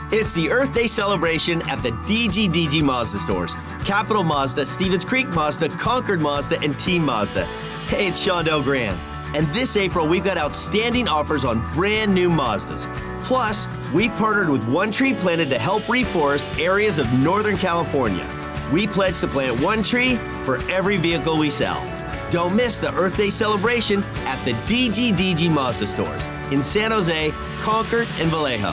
It's the Earth Day celebration at the DGDG Mazda stores. Capital Mazda, Stevens Creek Mazda, Concord Mazda, and Team Mazda. Hey, it's Shondell Grand. And this April, we've got outstanding offers on brand new Mazdas. Plus, we've partnered with One Tree Planted to help reforest areas of Northern California. We pledge to plant one tree for every vehicle we sell. Don't miss the Earth Day celebration at the DGDG Mazda stores in San Jose, Concord, and Vallejo.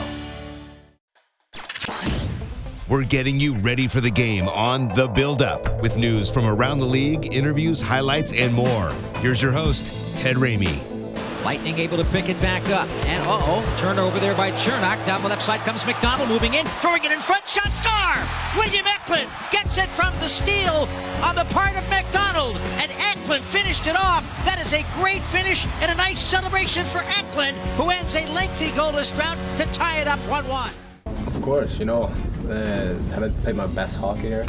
We're getting you ready for the game on The Build-Up with news from around the league, interviews, highlights, and more. Here's your host, Ted Ramey. Lightning able to pick it back up. And turnover there by Chernak. Down the left side comes McDonald moving in, throwing it in front, shot, score! William Eklund gets it from the steal on the part of McDonald. And Eklund finished it off. That is a great finish and a nice celebration for Eklund, who ends a lengthy goalless drought to tie it up 1-1. Of course, haven't played my best hockey here,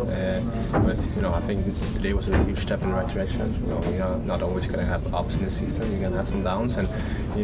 but I think today was a huge step in the right direction. You're not always going to have ups in the season. You're going to have some downs, and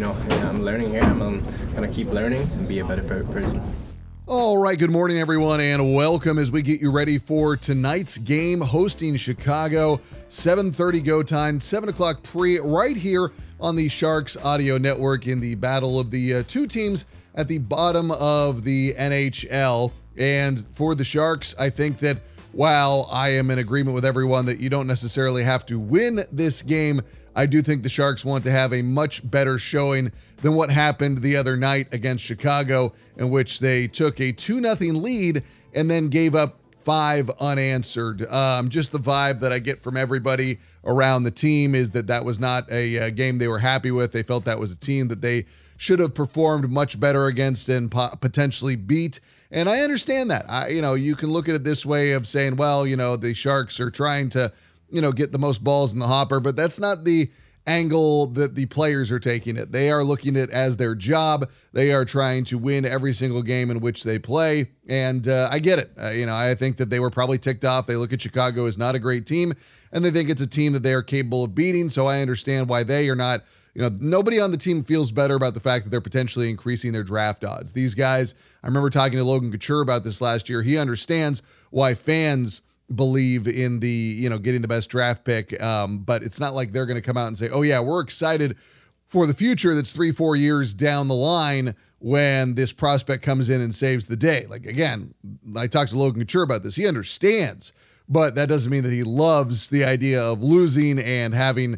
I'm learning here. I'm going to keep learning and be a better person. All right, good morning, everyone, and welcome as we get you ready for tonight's game hosting Chicago. 7:30 go time, 7 o'clock pre, right here on the Sharks Audio Network in the battle of the two teams at the bottom of the NHL. And for the Sharks, I think that while I am in agreement with everyone that you don't necessarily have to win this game, I do think the Sharks want to have a much better showing than what happened the other night against Chicago, in which they took a 2-0 lead and then gave up 5 unanswered. Just the vibe that I get from everybody around the team is that was not a game they were happy with. They felt that was a team that they should have performed much better against and potentially beat. And I understand that. You can look at it this way of saying, well, the Sharks are trying to, get the most balls in the hopper, but that's not the angle that the players are taking it. They are looking at it as their job. They are trying to win every single game in which they play. And I get it. I think that they were probably ticked off. They look at Chicago as not a great team, and they think it's a team that they are capable of beating. So I understand why they are not. Nobody on the team feels better about the fact that they're potentially increasing their draft odds. These guys, I remember talking to Logan Couture about this last year. He understands why fans believe in the, getting the best draft pick. But it's not like they're going to come out and say, oh yeah, we're excited for the future that's 3-4 years down the line when this prospect comes in and saves the day. Like, again, I talked to Logan Couture about this. He understands, but that doesn't mean that he loves the idea of losing and having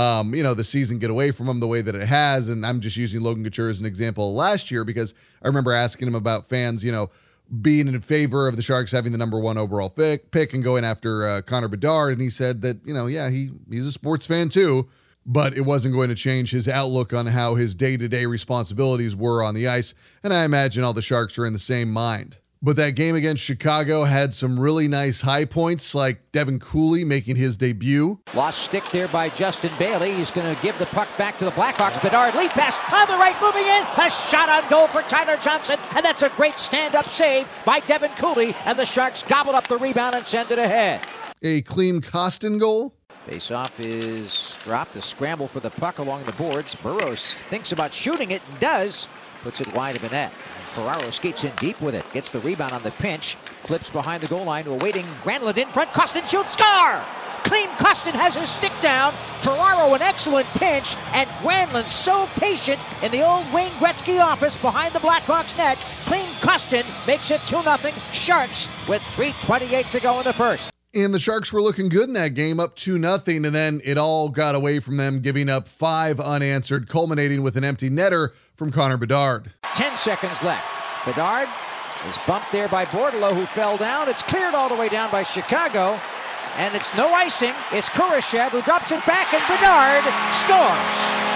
the season get away from him the way that it has. And I'm just using Logan Couture as an example last year because I remember asking him about fans, being in favor of the Sharks having the number 1 overall pick and going after Connor Bedard. And he said that, he's a sports fan too, but it wasn't going to change his outlook on how his day-to-day responsibilities were on the ice. And I imagine all the Sharks are in the same mind. But that game against Chicago had some really nice high points, like Devin Cooley making his debut. Lost stick there by Justin Bailey. He's going to give the puck back to the Blackhawks. Bedard, lead pass on the right, moving in. A shot on goal for Tyler Johnson, and that's a great stand-up save by Devin Cooley, and the Sharks gobble up the rebound and send it ahead. A Klim Kostin goal. Face-off is dropped. A scramble for the puck along the boards. Burroughs thinks about shooting it and does. Puts it wide of the net. Ferraro skates in deep with it. Gets the rebound on the pinch. Flips behind the goal line. Awaiting Granlund in front. Kostin shoots. Score! Klim Kostin has his stick down. Ferraro an excellent pinch. And Granlund so patient in the old Wayne Gretzky office behind the Blackhawks net. Klim Kostin makes it 2-0 Sharks with 3:28 to go in the first. And the Sharks were looking good in that game, up 2-0, and then it all got away from them, giving up 5 unanswered, culminating with an empty netter from Connor Bedard. 10 seconds left. Bedard is bumped there by Bordeleau, who fell down. It's cleared all the way down by Chicago, and it's no icing. It's Kurashev who drops it back, and Bedard scores.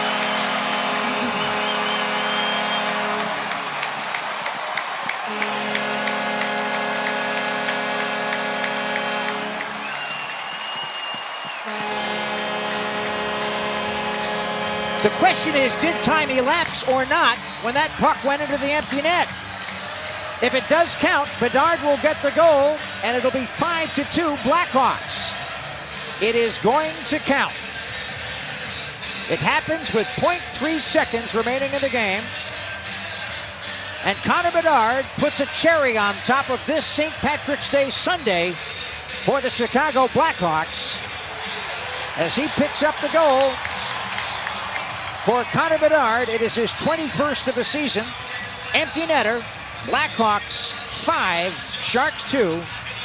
The question is, did time elapse or not when that puck went into the empty net? If it does count, Bedard will get the goal, and it'll be 5-2 Blackhawks. It is going to count. It happens with 0.3 seconds remaining in the game. And Connor Bedard puts a cherry on top of this St. Patrick's Day Sunday for the Chicago Blackhawks as he picks up the goal for Connor Bedard. It is his 21st of the season. Empty netter. Blackhawks 5, Sharks 2.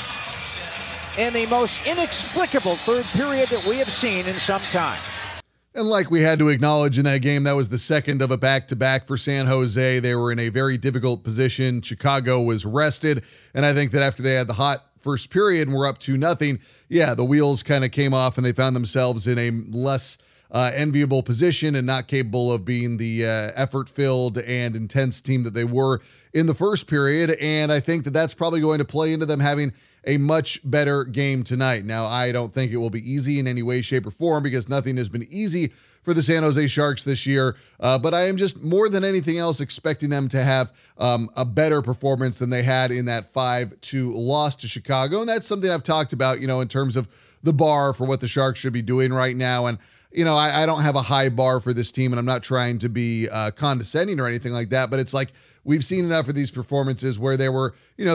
In the most inexplicable third period that we have seen in some time. And like we had to acknowledge in that game, that was the second of a back-to-back for San Jose. They were in a very difficult position. Chicago was rested. And I think that after they had the hot first period and were up 2-0, yeah, the wheels kind of came off and they found themselves in a less enviable position and not capable of being the effort-filled and intense team that they were in the first period. And I think that that's probably going to play into them having a much better game tonight. Now, I don't think it will be easy in any way, shape, or form because nothing has been easy for the San Jose Sharks this year. But I am just more than anything else expecting them to have a better performance than they had in that 5-2 loss to Chicago. And that's something I've talked about, in terms of the bar for what the Sharks should be doing right now. And I don't have a high bar for this team, and I'm not trying to be condescending or anything like that, but it's like we've seen enough of these performances where they were,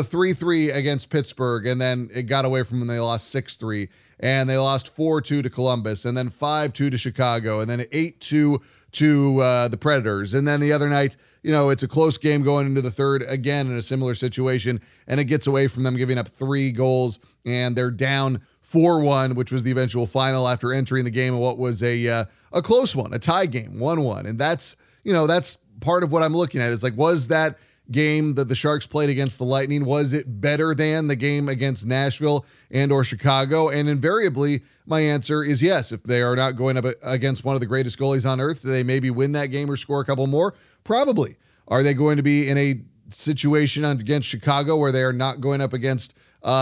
3-3 against Pittsburgh, and then it got away from them. They lost 6-3, and they lost 4-2 to Columbus, and then 5-2 to Chicago, and then 8-2 to the Predators. And then the other night, it's a close game going into the third, again in a similar situation, and it gets away from them giving up 3 goals, and they're down 4-1, which was the eventual final after entering the game in what was a close one, a tie game, 1-1. And that's part of what I'm looking at is like, was that game that the Sharks played against the Lightning, was it better than the game against Nashville and or Chicago? And invariably, my answer is yes. If they are not going up against one of the greatest goalies on earth, do they maybe win that game or score a couple more? Probably. Are they going to be in a situation against Chicago where they are not going up against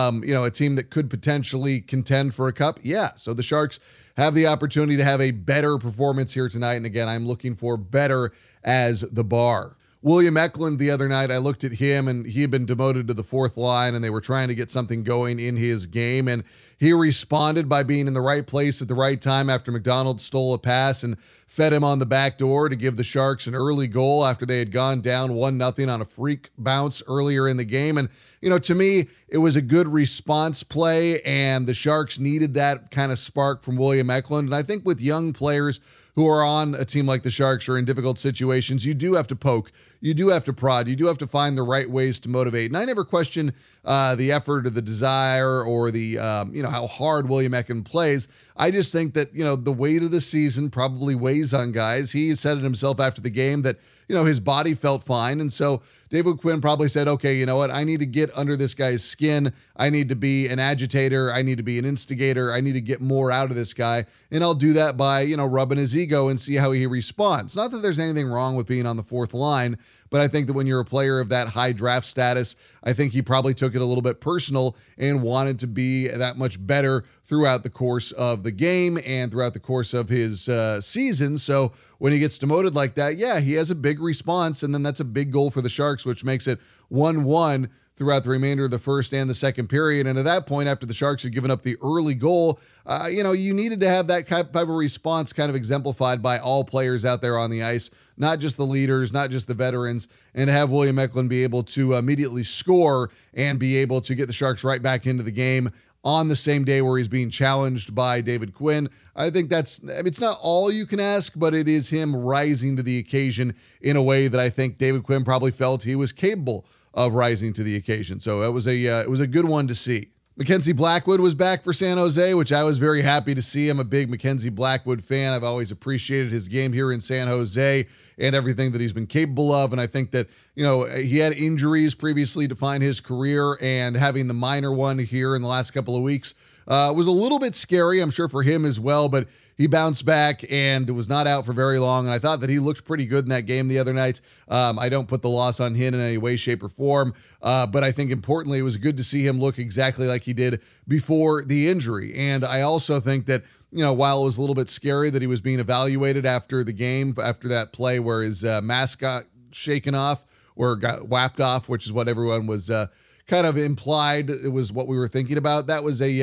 a team that could potentially contend for a cup? Yeah. So the Sharks have the opportunity to have a better performance here tonight. And again, I'm looking for better as the bar. William Eklund the other night, I looked at him and he had been demoted to the fourth line and they were trying to get something going in his game. And he responded by being in the right place at the right time after McDonald stole a pass and fed him on the back door to give the Sharks an early goal after they had gone down 1-0 on a freak bounce earlier in the game. And, to me, it was a good response play and the Sharks needed that kind of spark from William Eklund. And I think with young players who are on a team like the Sharks or in difficult situations, you do have to poke, you do have to prod, you do have to find the right ways to motivate. And I never question the effort or the desire or the, how hard William Eklund plays. I just think that, the weight of the season probably weighs on guys. He said it himself after the game that, his body felt fine. And so David Quinn probably said, okay, you know what? I need to get under this guy's skin. I need to be an agitator. I need to be an instigator. I need to get more out of this guy. And I'll do that by, rubbing his ego and see how he responds. Not that there's anything wrong with being on the fourth line, but I think that when you're a player of that high draft status, I think he probably took it a little bit personal and wanted to be that much better throughout the course of the game and throughout the course of his season. So when he gets demoted like that, yeah, he has a big response, and then that's a big goal for the Sharks, which makes it 1-1 throughout the remainder of the first and the second period. And at that point, after the Sharks had given up the early goal, you needed to have that type of response kind of exemplified by all players out there on the ice, not just the leaders, not just the veterans, and to have William Eklund be able to immediately score and be able to get the Sharks right back into the game on the same day where he's being challenged by David Quinn. I think it's not all you can ask, but it is him rising to the occasion in a way that I think David Quinn probably felt he was capable of rising to the occasion. So it was a good one to see. Mackenzie Blackwood was back for San Jose, which I was very happy to see. I'm a big Mackenzie Blackwood fan. I've always appreciated his game here in San Jose and everything that he's been capable of. And I think that, he had injuries previously to find his career, and having the minor one here in the last couple of weeks was a little bit scary, I'm sure, for him as well. But he bounced back and was not out for very long. And I thought that he looked pretty good in that game the other night. I don't put the loss on him in any way, shape, or form. But I think importantly, it was good to see him look exactly like he did before the injury. And I also think that, while it was a little bit scary that he was being evaluated after the game, after that play where his mask got shaken off or got whapped off, which is what everyone was kind of implied. It was what we were thinking about. That was a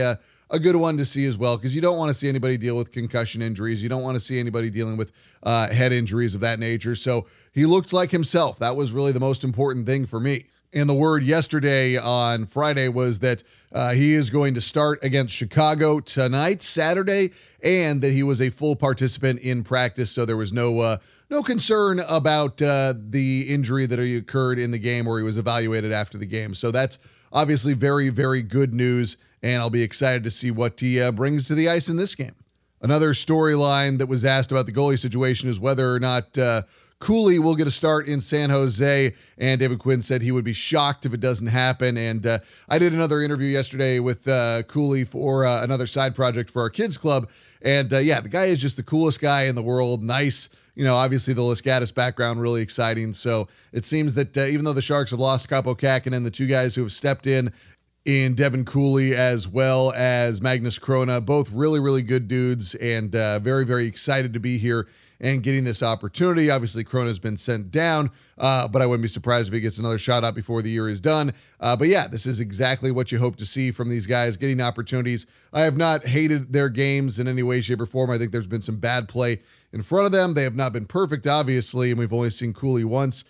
a good one to see as well, because you don't want to see anybody deal with concussion injuries. You don't want to see anybody dealing with head injuries of that nature. So he looked like himself. That was really the most important thing for me. And the word yesterday on Friday was that he is going to start against Chicago tonight, Saturday, and that he was a full participant in practice. So there was no concern about the injury that occurred in the game, where he was evaluated after the game. So that's obviously very, very good news, and I'll be excited to see what he brings to the ice in this game. Another storyline that was asked about the goalie situation is whether or not Cooley will get a start in San Jose, and David Quinn said he would be shocked if it doesn't happen. And I did another interview yesterday with Cooley for another side project for our kids club. And the guy is just the coolest guy in the world. Nice. Obviously the Lascatis background, really exciting. So it seems that even though the Sharks have lost Kaapo Kähkönen, the two guys who have stepped in Devin Cooley as well as Magnus Krona, both really, really good dudes, and very, very excited to be here and getting this opportunity. Obviously, Krona's been sent down, but I wouldn't be surprised if he gets another shot out before the year is done. This is exactly what you hope to see from these guys, getting opportunities. I have not hated their games in any way, shape, or form. I think there's been some bad play in front of them. They have not been perfect, obviously, and we've only seen Cooley once.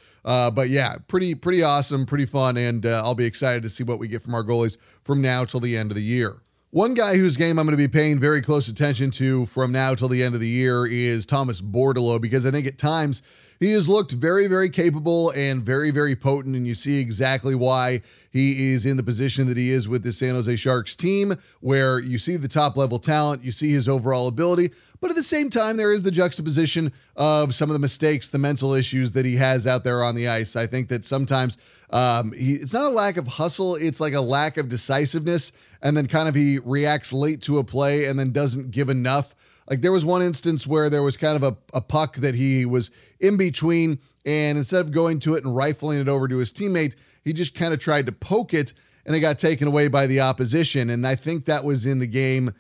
Pretty awesome, pretty fun, and I'll be excited to see what we get from our goalies from now till the end of the year. One guy whose game I'm going to be paying very close attention to from now till the end of the year is Thomas Bordeleau, because I think at times he has looked very, very capable and very, very potent, and you see exactly why he is in the position that he is with the San Jose Sharks team, where you see the top-level talent, you see his overall ability, but at the same time, there is the juxtaposition of some of the mistakes, the mental issues that he has out there on the ice. I think that sometimes it's not a lack of hustle, it's like a lack of decisiveness, and then kind of he reacts late to a play and then doesn't give enough. Like there was one instance where there was kind of a puck that he was in between, and instead of going to it and rifling it over to his teammate, he just kind of tried to poke it, and it got taken away by the opposition. And I think that was in the game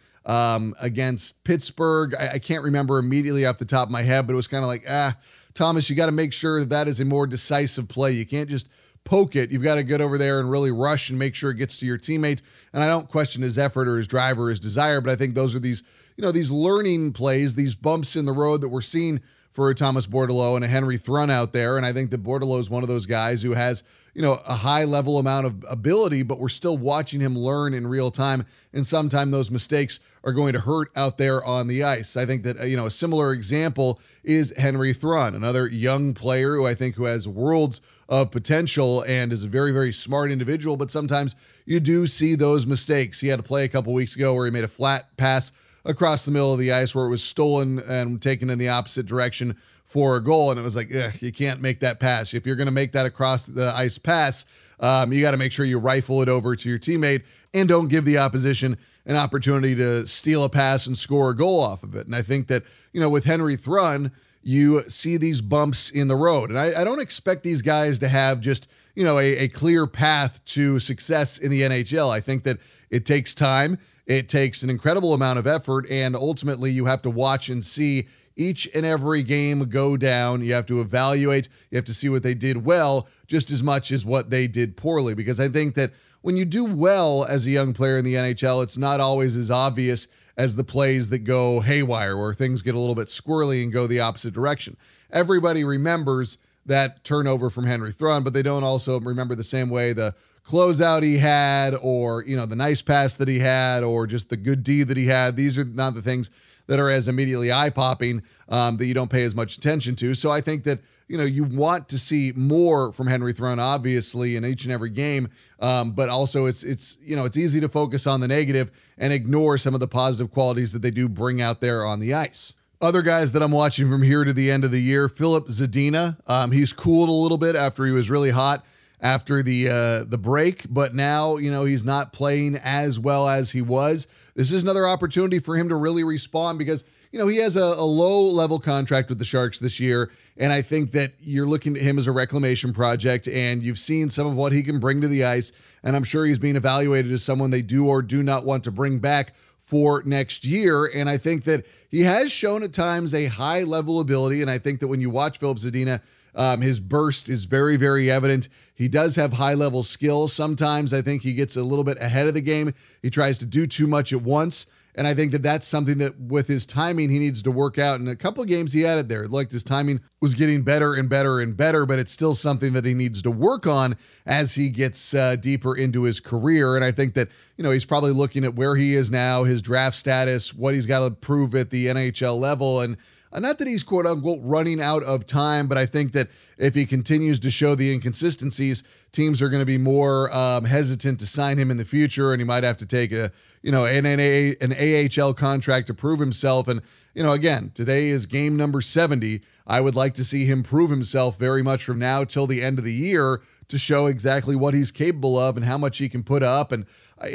against Pittsburgh. I can't remember immediately off the top of my head, but it was kind of like, Thomas, you got to make sure that is a more decisive play. You can't just poke it. You've got to get over there and really rush and make sure it gets to your teammate. And I don't question his effort or his drive or his desire, but I think those are these learning plays, these bumps in the road that we're seeing for a Thomas Bordeleau and a Henry Thrun out there. And I think that Bordeleau is one of those guys who has, a high level amount of ability, but we're still watching him learn in real time. And sometimes those mistakes are going to hurt out there on the ice. I think that, a similar example is Henry Thrun, another young player who I think who has worlds of potential and is a very, very smart individual, but sometimes you do see those mistakes. He had a play a couple weeks ago where he made a flat pass across the middle of the ice where it was stolen and taken in the opposite direction for a goal. And it was like, you can't make that pass. If you're going to make that across the ice pass, you got to make sure you rifle it over to your teammate and don't give the opposition an opportunity to steal a pass and score a goal off of it. And I think that, with Henry Thrun, you see these bumps in the road. And I don't expect these guys to have just, a clear path to success in the NHL. I think that it takes time. It takes an incredible amount of effort. And ultimately, you have to watch and see each and every game go down. You have to evaluate. You have to see what they did well just as much as what they did poorly. Because I think that when you do well as a young player in the NHL, it's not always as obvious as the plays that go haywire, where things get a little bit squirrely and go the opposite direction. Everybody remembers that turnover from Henry Thrun, but they don't also remember the same way the closeout he had, or, the nice pass that he had, or just the good D that he had. These are not the things that are as immediately eye-popping that you don't pay as much attention to. So I think that, you want to see more from Henry Thrun, obviously, in each and every game. But also it's easy to focus on the negative and ignore some of the positive qualities that they do bring out there on the ice. Other guys that I'm watching from here to the end of the year, Filip Zadina. He's cooled a little bit after he was really hot after the break, but now, he's not playing as well as he was. This is another opportunity for him to really respond because, he has a low-level contract with the Sharks this year, and I think that you're looking at him as a reclamation project, and you've seen some of what he can bring to the ice, and I'm sure he's being evaluated as someone they do or do not want to bring back for next year. And I think that he has shown at times a high level ability. And I think that when you watch Filip Zadina His burst is very, very evident. He does have high-level skill. Sometimes I think he gets a little bit ahead of the game. He tries to do too much at once. And I think that that's something that with his timing, he needs to work out. In a couple of games he had it there. Like his timing was getting better and better and better, but it's still something that he needs to work on as he gets deeper into his career. And I think that, he's probably looking at where he is now, his draft status, what he's got to prove at the NHL level. And not that he's quote unquote running out of time, but I think that if he continues to show the inconsistencies, teams are going to be more hesitant to sign him in the future, and he might have to take an AHL contract to prove himself. And, again, today is game number 70. I would like to see him prove himself very much from now till the end of the year to show exactly what he's capable of and how much he can put up. And,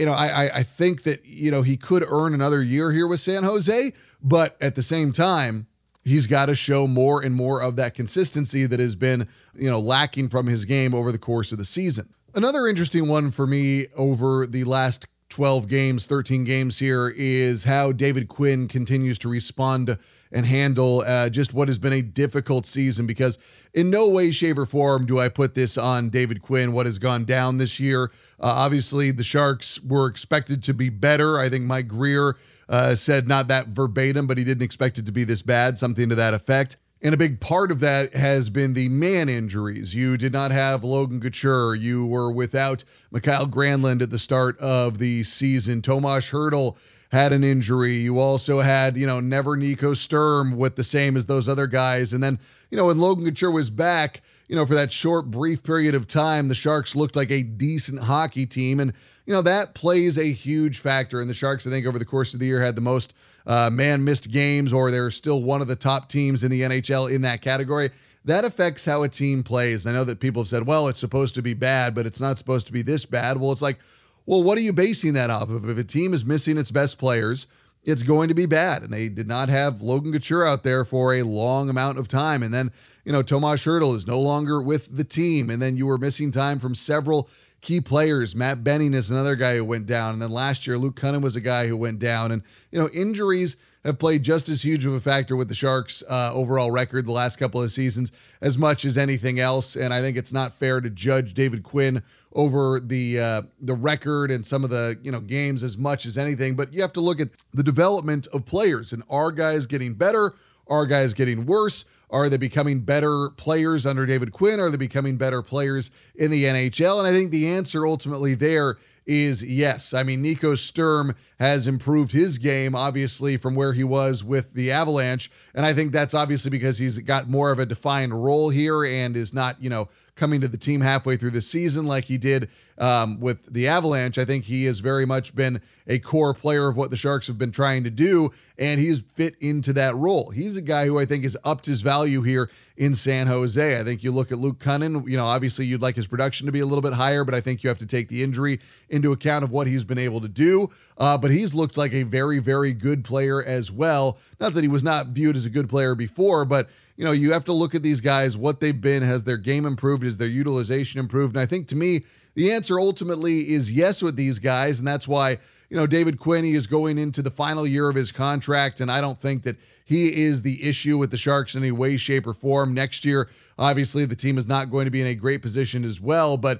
I think that, he could earn another year here with San Jose, but at the same time, he's got to show more and more of that consistency that has been, lacking from his game over the course of the season. Another interesting one for me over the last 12 games, 13 games here is how David Quinn continues to respond and handle just what has been a difficult season, because in no way, shape, or form do I put this on David Quinn, what has gone down this year. Obviously, the Sharks were expected to be better. I think Mike Greer said not that verbatim, but he didn't expect it to be this bad, something to that effect. And a big part of that has been the man injuries. You did not have Logan Couture. You were without Mikael Granlund at the start of the season. Tomas Hertl had an injury. You also had, never Nico Sturm with the same as those other guys. And then, when Logan Couture was back, for that short, brief period of time, the Sharks looked like a decent hockey team. And, that plays a huge factor. And the Sharks, I think, over the course of the year had the most man-missed games, or they're still one of the top teams in the NHL in that category. That affects how a team plays. I know that people have said, well, it's supposed to be bad, but it's not supposed to be this bad. Well, it's like, well, what are you basing that off of? If a team is missing its best players, it's going to be bad. And they did not have Logan Couture out there for a long amount of time. And then, Tomas Hertl is no longer with the team. And then you were missing time from several key players. Matt Benning is another guy who went down. And then last year, Luke Cunningham was a guy who went down. And, injuries have played just as huge of a factor with the Sharks' overall record the last couple of seasons as much as anything else. And I think it's not fair to judge David Quinn over the record and some of the games as much as anything. But you have to look at the development of players. And are guys getting better? Are guys getting worse? Are they becoming better players under David Quinn? Are they becoming better players in the NHL? And I think the answer ultimately there is yes. I mean, Nico Sturm has improved his game, obviously, from where he was with the Avalanche. And I think that's obviously because he's got more of a defined role here and is not, coming to the team halfway through the season like he did with the Avalanche. I think he has very much been a core player of what the Sharks have been trying to do, and he's fit into that role. He's a guy who I think has upped his value here in San Jose. I think you look at Luke Cunningham, obviously you'd like his production to be a little bit higher, but I think you have to take the injury into account of what he's been able to do. But he's looked like a very, very good player as well. Not that he was not viewed as a good player before, but you have to look at these guys, what they've been. Has their game improved? Has their utilization improved? And I think to me, the answer ultimately is yes with these guys. And that's why, David Quinn is going into the final year of his contract. And I don't think that he is the issue with the Sharks in any way, shape, or form. Next year, obviously, the team is not going to be in a great position as well. But,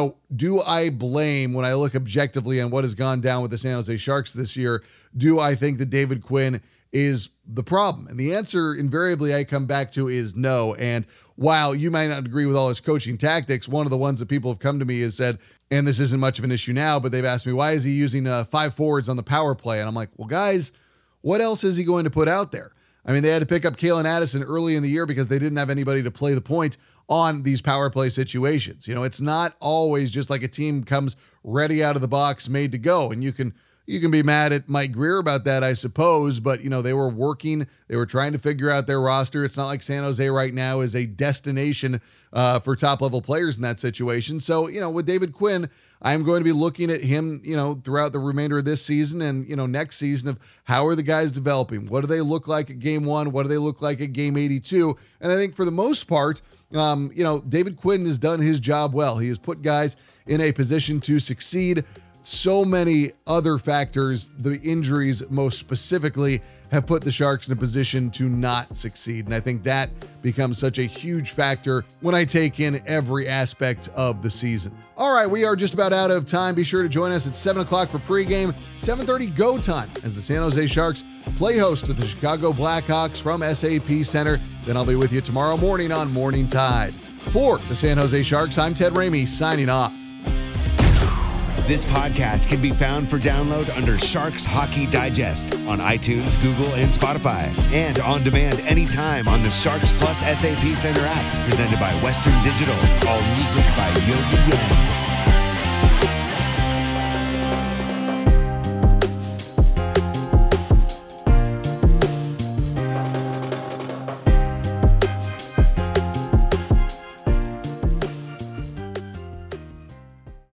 do I blame, when I look objectively on what has gone down with the San Jose Sharks this year, do I think that David Quinn is the problem? And the answer invariably I come back to is no. And while you might not agree with all his coaching tactics, one of the ones that people have come to me has said, and this isn't much of an issue now, but they've asked me, why is he using 5 forwards on the power play? And I'm like, well, guys, what else is he going to put out there? I mean, they had to pick up Kalen Addison early in the year because they didn't have anybody to play the point on these power play situations. It's not always just like a team comes ready out of the box, made to go. And you can be mad at Mike Greer about that, I suppose, but, they were working. They were trying to figure out their roster. It's not like San Jose right now is a destination for top-level players in that situation. So, with David Quinn, I'm going to be looking at him, throughout the remainder of this season and, next season of how are the guys developing? What do they look like at game 1? What do they look like at game 82? And I think for the most part, David Quinn has done his job well. He has put guys in a position to succeed. So many other factors, the injuries most specifically, have put the Sharks in a position to not succeed. And I think that becomes such a huge factor when I take in every aspect of the season. All right, we are just about out of time. Be sure to join us at 7 o'clock for pregame, 7:30 go time as the San Jose Sharks play host to the Chicago Blackhawks from SAP Center. Then I'll be with you tomorrow morning on Morning Tide. For the San Jose Sharks, I'm Ted Ramey signing off. This podcast can be found for download under Sharks Hockey Digest on iTunes, Google, and Spotify, and on demand anytime on the Sharks Plus SAP Center app, presented by Western Digital. All music by Yogi Yang.